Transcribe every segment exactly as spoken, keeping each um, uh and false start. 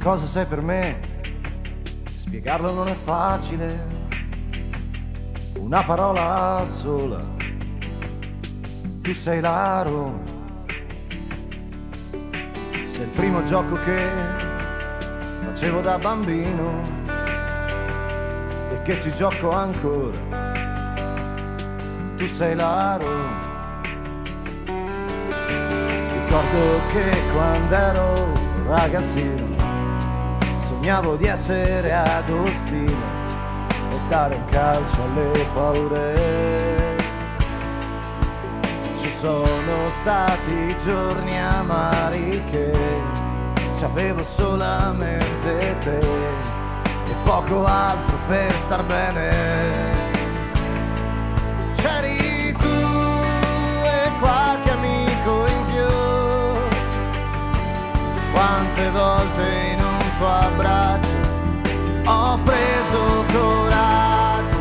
Cosa sei per me? Spiegarlo non è facile. Una parola sola. Tu sei la Roma. Sei il primo gioco che facevo da bambino e che ci gioco ancora. Tu sei la Roma. Ricordo che quando ero ragazzino sognavo di essere Agostino e dare un calcio alle paure. Ci sono stati giorni amari che c'avevo solamente te e poco altro per star bene. C'eri tu e qualche amico in più. Quante volte in un tuo abbraccio ho preso coraggio.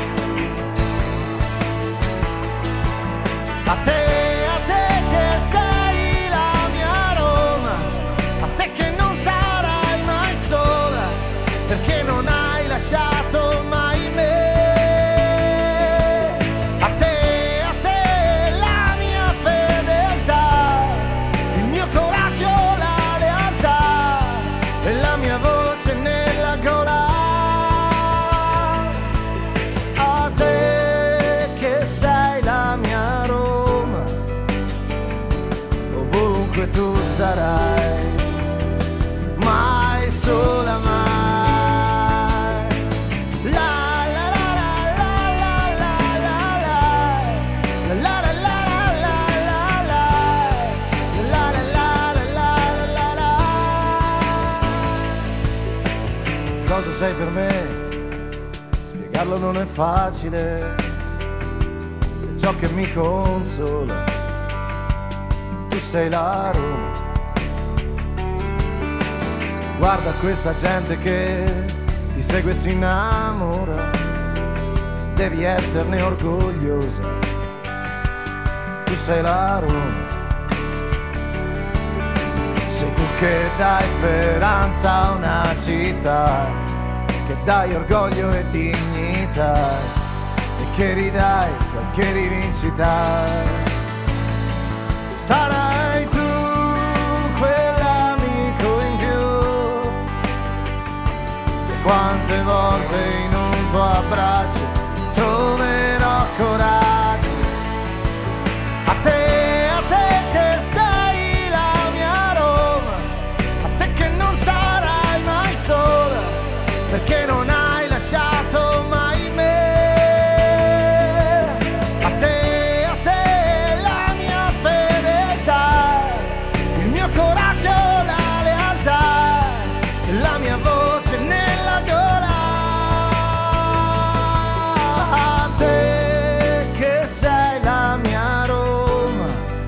A te, a te che sei la mia Roma, a te che non sarai mai sola, perché non hai lasciato mai me. A te, a te la mia fedeltà, il mio coraggio, la lealtà e la mia voce nella gola. A te che sei la mia Roma, ovunque tu sarai, mai sola mai. La la la la la la la la la la la la la la la la la. Cosa sei per me? Spiegarlo non è facile. Sei ciò che mi consola. Tu sei la Roma. Guarda questa gente che ti segue e si innamora. Devi esserne orgogliosa. Tu sei la Roma. Sei tu che dai speranza a una città, che dai orgoglio e dignità e che ridai qualche rivincita. Sarai tu quell'amico in più che quante volte in un tuo abbraccio troverò coraggio. A te, a te che sei la mia Roma, a te che non sarai mai sola, perché non hai lasciato mai me. A te, a te la mia fedeltà, il mio coraggio, la lealtà e la mia voce nella gola. A te che sei la mia Roma,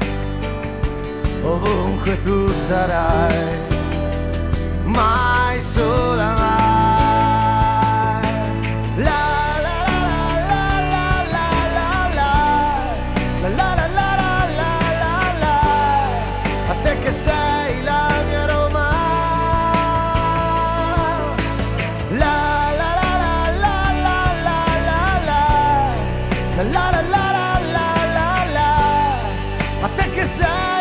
ovunque tu sarai, mai sola mai. Che sei la mia Roma. La la la la la la la la la la la la la la la. A te che sei